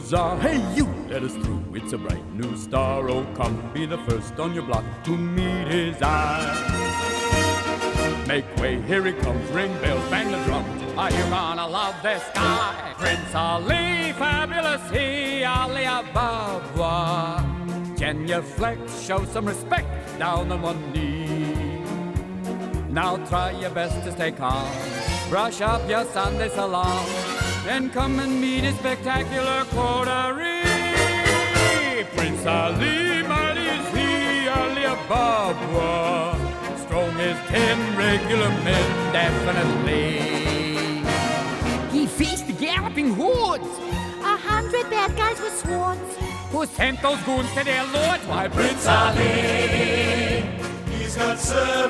huzzah! Hey, you, let us through. It's a bright new star. Oh, come, be the first on your block to meet his eye. Make way, here he comes. Ring bells, bang the drum. Are you gonna love this guy? Prince Ali, fabulous he, Ali Ababa. Genuflect, show some respect, down on one knee. Now try your best to stay calm. Brush up your Sunday salon. Then come and meet his spectacular coterie. Prince Ali, mighty is he, Ali Ababa. Strong as 10 regular men, definitely. He faced the galloping hordes. 100 bad guys with swords. Who sent those goons to their lords? Why, Prince Ali, he's got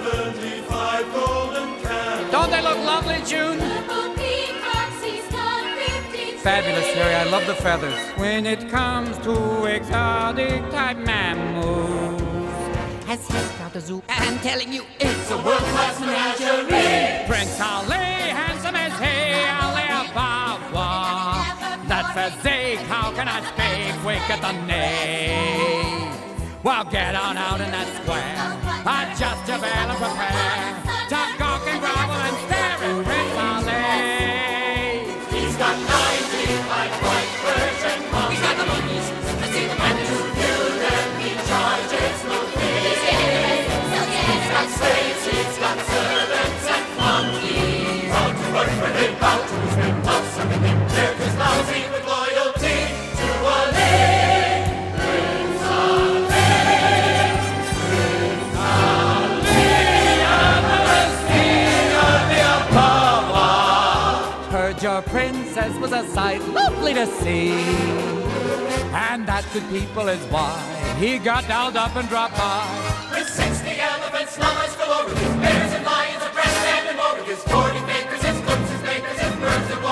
75 golden candles. Don't they look lovely, June? Purple peacocks, he's got 50. Fabulous, Harry. I love the feathers. When it comes to exotic type mammals, has he got a zoo? I'm telling you, it's a world-class menagerie. Prince Ali, handsome as he, Ali Ababa. That physique, how can I speak? Quick at the knee. Well, get on out in that square. Adjust your veil and prepare to gawk and grovel and stare at Prince Ali. He's got 95 white Persian monkeys. He's got the monkeys. Let's see the monkeys. And to view them, he charges no fee. He's got slaves, he's got servants and flunkies. Out to work for him, out to his men, love serving him. They're just lousy with loyalty to Ali. Prince Ali, Prince Ali, everlasting Ali Ababa. Heard your princess was a sight lovely to see, and that good people is why he got dolled up and dropped by. With 60 elephants, llamas galore, with his bears and lions, a breast and more, with his 40 bakers, his cooks, his bakers, his birds and